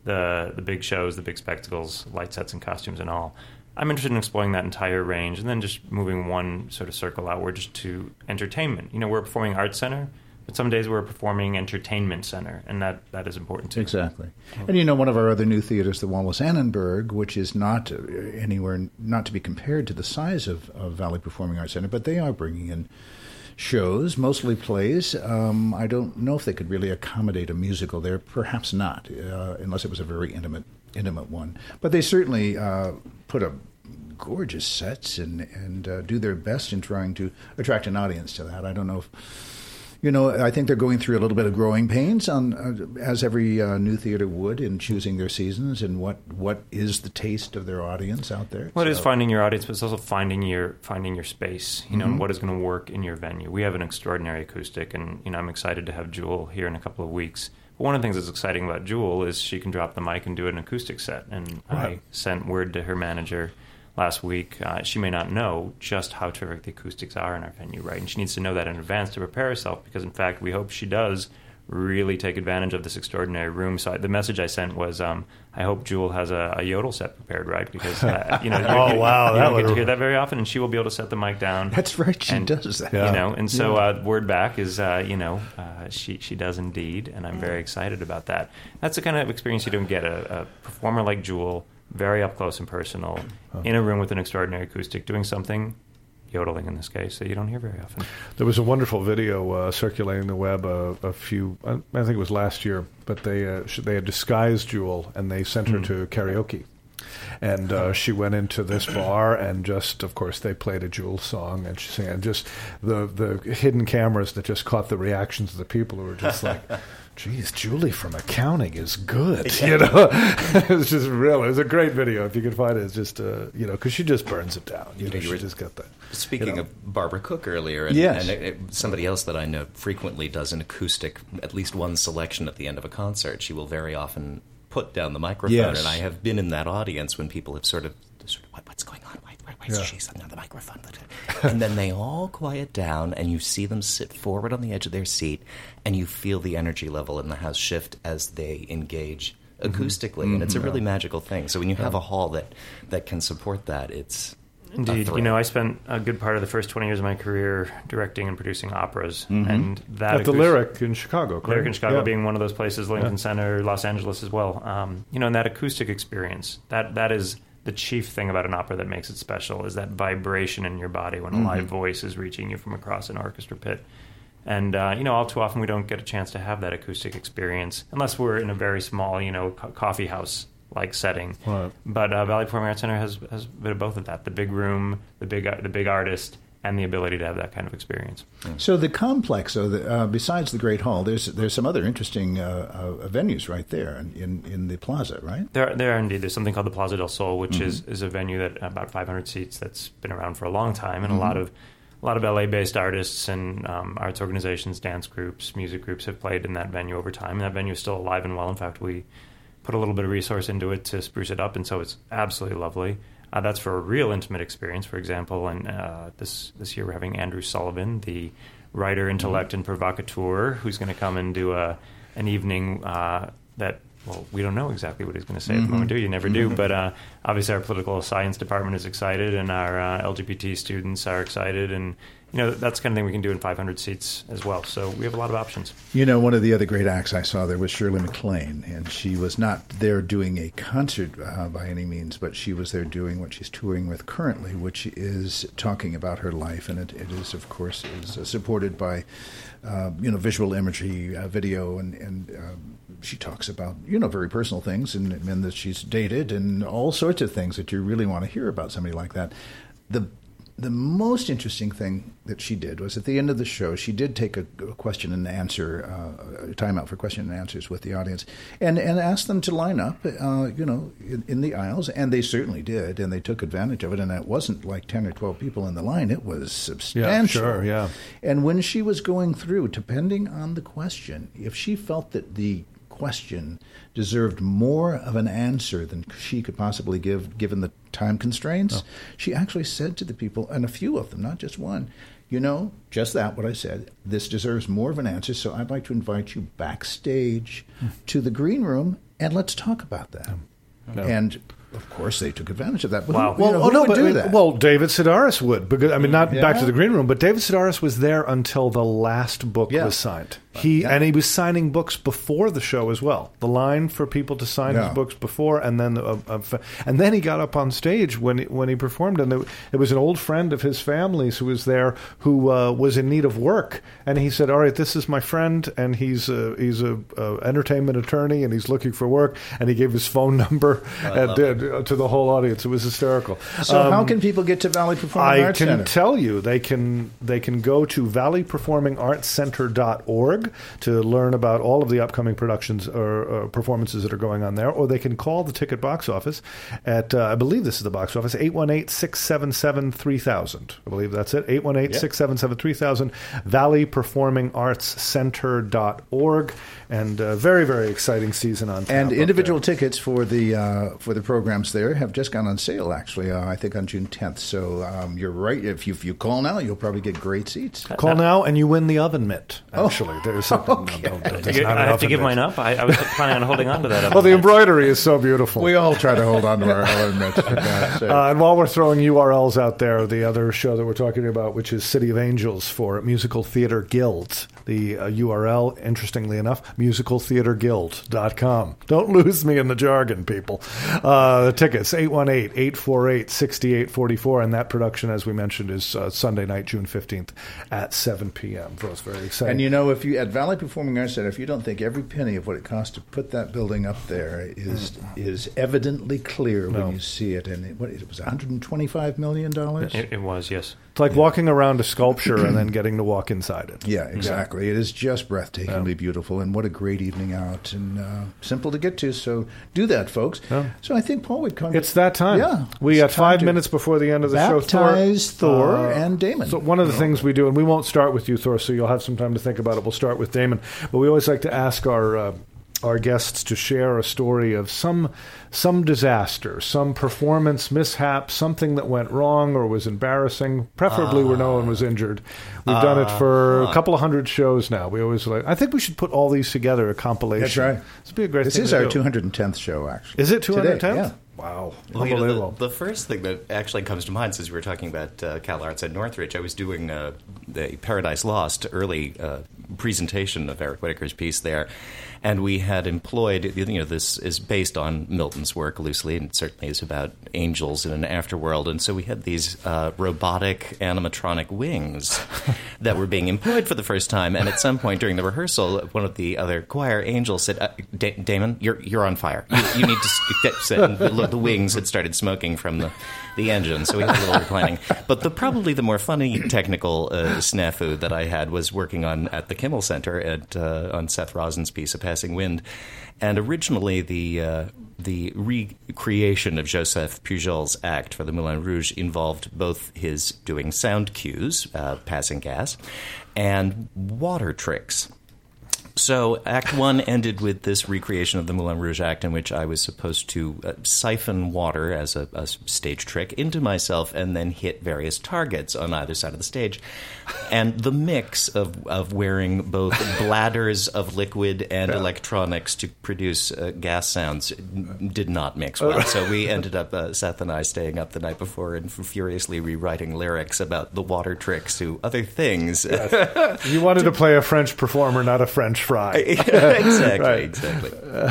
the big shows, the big spectacles, light sets and costumes and all. I'm interested in exploring that entire range and then just moving one sort of circle outward just to entertainment. We're a performing arts center, but some days we're a performing entertainment center, and that is important too. Exactly. And one of our other new theaters, the Wallace Annenberg, which is not to be compared to the size of Valley Performing Arts Center, but they are bringing in shows, mostly plays. I don't know if they could really accommodate a musical there. Perhaps not, unless it was a very intimate one. But they certainly put up gorgeous sets and do their best in trying to attract an audience to that. I don't know if... I think they're going through a little bit of growing pains, as every new theater would, in choosing their seasons and what is the taste of their audience out there. Well, it is finding your audience, but it's also finding your space, and what is going to work in your venue. We have an extraordinary acoustic, and I'm excited to have Jewel here in a couple of weeks. But one of the things that's exciting about Jewel is she can drop the mic and do an acoustic set, and I sent word to her manager last week. She may not know just how terrific the acoustics are in our venue, right? And she needs to know that in advance to prepare herself, because in fact we hope she does really take advantage of this extraordinary room. So the message I sent was, I hope Jewel has a yodel set prepared, right? Because you don't get to hear that very often, and she will be able to set the mic down. That's right, she does that. And so word back is, she does indeed, and I'm very excited about that. That's the kind of experience you don't get. A performer like Jewel, very up close and personal, in a room with an extraordinary acoustic, doing something, yodeling in this case, that you don't hear very often. There was a wonderful video circulating the web I think it was last year, but they had disguised Jewel and they sent her to karaoke. And she went into this bar and just, of course, they played a Jewel song and she sang. And just the hidden cameras that just caught the reactions of the people who were just like, geez, Julie from accounting is good, It's just real. It was a great video. If you can find it, it's just, because she just burns it down. She just got that. Speaking of Barbara Cook earlier, and somebody else that I know frequently does an acoustic, at least one selection at the end of a concert, she will very often put down the microphone, and I have been in that audience when people have sort of what's going on? Why is she sitting on the microphone? And then they all quiet down, and you see them sit forward on the edge of their seat, and you feel the energy level in the house shift as they engage acoustically, and it's a really magical thing. So when you have a hall that can support that, it's indeed. I spent a good part of the first 20 years of my career directing and producing operas, and that at the Lyric in Chicago. Correct? Lyric in Chicago being one of those places, Lincoln Center, Los Angeles as well. And that acoustic experience, that is the chief thing about an opera that makes it special, is that vibration in your body when a live voice is reaching you from across an orchestra pit. And, all too often we don't get a chance to have that acoustic experience unless we're in a very small, coffee house-like setting. Right. But Valley Performing Arts Center has a bit of both of that, the big room, the big artist, and the ability to have that kind of experience. So the complex, besides the Great Hall, there's some other interesting venues right there in the plaza, right? There are indeed. There's something called the Plaza del Sol, which is a venue that about 500 seats that's been around for a long time, and a lot of LA-based artists and arts organizations, dance groups, music groups have played in that venue over time. And that venue is still alive and well. In fact, we put a little bit of resource into it to spruce it up, and so it's absolutely lovely. That's for a real intimate experience. For example, and this year we're having Andrew Sullivan, the writer, intellect, and provocateur, who's going to come and do an evening that, well, we don't know exactly what he's going to say at the moment, do you? Never do. But obviously our political science department is excited, and our LGBT students are excited, and that's the kind of thing we can do in 500 seats as well. So we have a lot of options. One of the other great acts I saw there was Shirley MacLaine, and she was not there doing a concert by any means, but she was there doing what she's touring with currently, which is talking about her life, and it is, of course, supported by visual imagery, video, and she talks about very personal things and men that she's dated and all sorts of things that you really want to hear about somebody like that. The most interesting thing that she did was at the end of the show, she did take a question and answer, a timeout for question and answers with the audience, and asked them to line up, in the aisles, and they certainly did, and they took advantage of it, and it wasn't like 10 or 12 people in the line. It was substantial. Yeah, sure, yeah. And when she was going through, depending on the question, if she felt that the question deserved more of an answer than she could possibly give, given the time constraints, she actually said to the people, and a few of them, not just one, just that, what I said. This deserves more of an answer, so I'd like to invite you backstage to the green room, and let's talk about that. No. And, of course, they took advantage of that. But wow. who would do that? Well, David Sedaris would. Because, not back to the green room, but David Sedaris was there until the last book was signed. And he was signing books before the show as well. The line for people to sign his books before, and then he got up on stage when he performed, and it was an old friend of his family's who was there who was in need of work, and he said, "All right, this is my friend, and he's a entertainment attorney, and he's looking for work," and he gave his phone number to the whole audience. It was hysterical. So how can people get to Valley Performing Arts Center? I can tell you, they can go to valleyperformingartscenter.org to learn about all of the upcoming productions or performances that are going on there, or they can call the ticket box office at, I believe this is the box office, 818-677-3000. I believe that's it, 818-677-3000, valleyperformingartscenter.org, and very, very exciting season on tap. And individual tickets for the programs there have just gone on sale, actually, I think on June 10th. So you're right. If you call now, you'll probably get great seats. Call now, and you win the oven mitt, actually. There's something. I have to give mine up. I was planning on holding on to that. Well, the embroidery is so beautiful. We all try to hold on to our oven mitts. And while we're throwing URLs out there, the other show that we're talking about, which is City of Angels for Musical Theater Guild, the URL, interestingly enough, musicaltheaterguild.com. Don't lose me in the jargon, people. The tickets, 818-848-6844, and that production, as we mentioned, is Sunday night, June 15th at 7 p.m. So it's very exciting. And if you at Valley Performing Arts Center, if you don't think every penny of what it costs to put that building up there is evidently clear when you see it, and it was $125 million? It was, yes. It's like walking around a sculpture and then getting to walk inside it. Yeah, exactly. It is just breathtakingly beautiful, and what a great evening out, and simple to get to. So do that, folks. Yeah. So I think Paul would come. It's that time. Yeah, we got 5 minutes before the end of the show. Baptize Thor and Damon. So one of the things we do, and we won't start with you, Thor, so you'll have some time to think about it. We'll start with Damon, but we always like to ask our guests to share a story of some disaster, some performance mishap, something that went wrong or was embarrassing, preferably where no one was injured. We've done it for a couple of hundred shows now. We always I think we should put all these together, a compilation. That's right. This would be a great thing to do. This is our 210th show, actually. Is it 210th? Yeah. Wow. Well, Unbelievable. The first thing that actually comes to mind, since we were talking about Cal Arts at Northridge, I was doing the Paradise Lost early presentation of Eric Whittaker's piece there, and we had employed, this is based on Milton's work loosely, and it certainly is about angels in an afterworld, and so we had these robotic animatronic wings that were being employed for the first time, and at some point during the rehearsal, one of the other choir angels said, Damon, you're on fire. You need to sit. And the wings had started smoking from the engine, so we had a little replanning. But probably the more funny technical snafu that I had was working at the Kimmel Center on Seth Rosen's piece, A Passing Wind. And originally the recreation of Joseph Pujol's act for the Moulin Rouge involved both his doing sound cues, passing gas, and water tricks. So Act 1 ended with this recreation of the Moulin Rouge act in which I was supposed to siphon water as a stage trick into myself and then hit various targets on either side of the stage. And the mix of wearing both bladders of liquid and electronics to produce gas sounds did not mix well. So we ended up, Seth and I, staying up the night before and furiously rewriting lyrics about the water tricks to other things. Yes. You wanted to play a French performer, not a French fry. Exactly.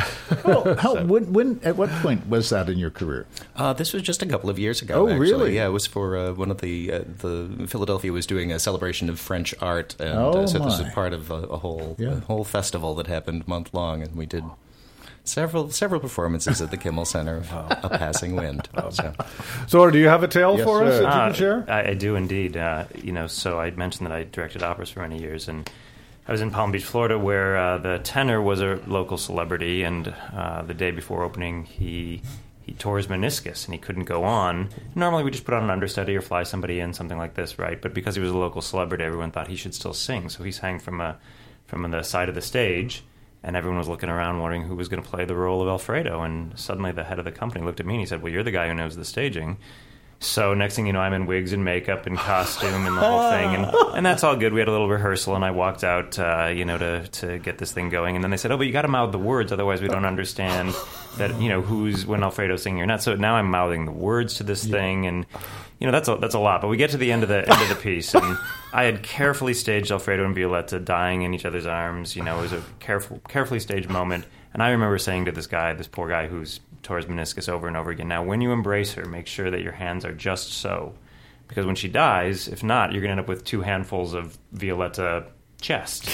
Well, when at what point was that in your career? This was just a couple of years ago. Oh, actually. really? Yeah, it was for one of the Philadelphia was doing a celebration of French art, and so this was part of a whole festival that happened month long, and we did several performances at the Kimmel Center of A Passing Wind. So, do you have a tale for us sir. that you can share? I do indeed. So I mentioned that I directed operas for many years, and I was in Palm Beach, Florida, where the tenor was a local celebrity, and the day before opening, he tore his meniscus, and he couldn't go on. Normally, we just put on an understudy or fly somebody in, something like this, right? But because he was a local celebrity, everyone thought he should still sing, so he sang from the side of the stage, and everyone was looking around wondering who was going to play the role of Alfredo, and suddenly the head of the company looked at me and he said, well, you're the guy who knows the staging. So next thing you know, I'm in wigs and makeup and costume and the whole thing, and that's all good. We had a little rehearsal, and I walked out, to get this thing going. And then they said, "Oh, but you got to mouth the words, otherwise we don't understand that who's when Alfredo's singing or not." So now I'm mouthing the words to this thing, and that's a lot. But we get to the end of the piece, and I had carefully staged Alfredo and Violetta dying in each other's arms. It was a carefully staged moment, and I remember saying to this poor guy who's tore his meniscus over and over again, now when you embrace her, make sure that your hands are just so, because when she dies, if not, you're going to end up with 2 handfuls of Violetta chest.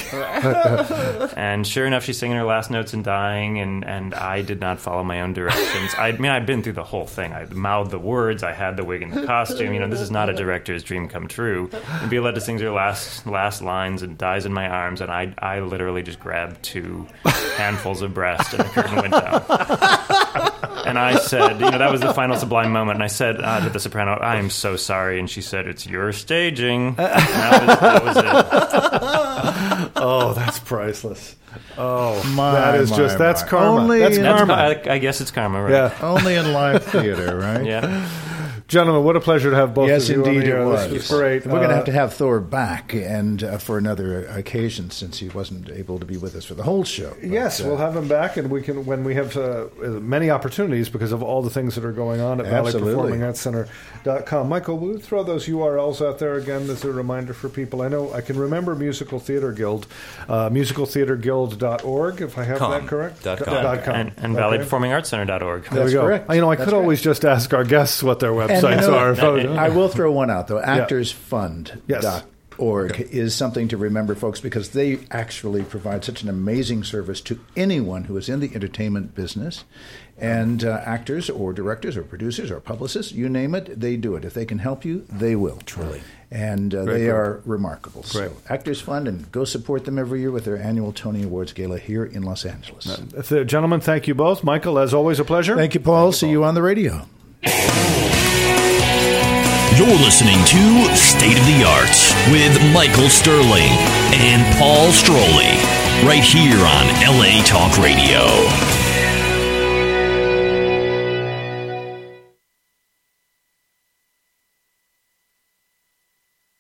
And sure enough, she's singing her last notes and dying, and I did not follow my own directions. I'd been through the whole thing. I mouthed the words, I had the wig and the costume. This is not a director's dream come true. And Violetta sings her last lines and dies in my arms, and I literally just grabbed 2 handfuls of breast, and the curtain went down. And I said, that was the final sublime moment. And I said to the soprano, "I am so sorry." And she said, "It's your staging." That was it. Oh, that's priceless. Oh, that's that's karma. That's karma. I guess it's karma, right? Yeah. Only in live theater, right? Yeah. Gentlemen, what a pleasure to have both yes, of you indeed on the air. it was. This was great. We're going to have Thor back and for another occasion, since he wasn't able to be with us for the whole show. But, yes, we'll have him back, and we can when we have many opportunities because of all the things that are going on at ValleyPerformingArtsCenter.com. Michael, will you throw those URLs out there again as a reminder for people? I know I can remember Musical Theater Guild, musicaltheaterguild.org, if I have that correct. .com. And ValleyPerformingArtsCenter.org. There we go. Correct. I could always just ask our guests what their websites are. I will throw one out, though. ActorsFund.org is something to remember, folks, because they actually provide such an amazing service to anyone who is in the entertainment business. And actors or directors or producers or publicists, you name it, they do it. If they can help you, they will. Truly. And they are remarkable. Great. So Actors Fund, and go support them every year with their annual Tony Awards Gala here in Los Angeles. Gentlemen, thank you both. Michael, as always, a pleasure. Thank you, Paul. See you on the radio. You're listening to State of the Arts with Michael Sterling and Paul Stroley, right here on LA Talk Radio.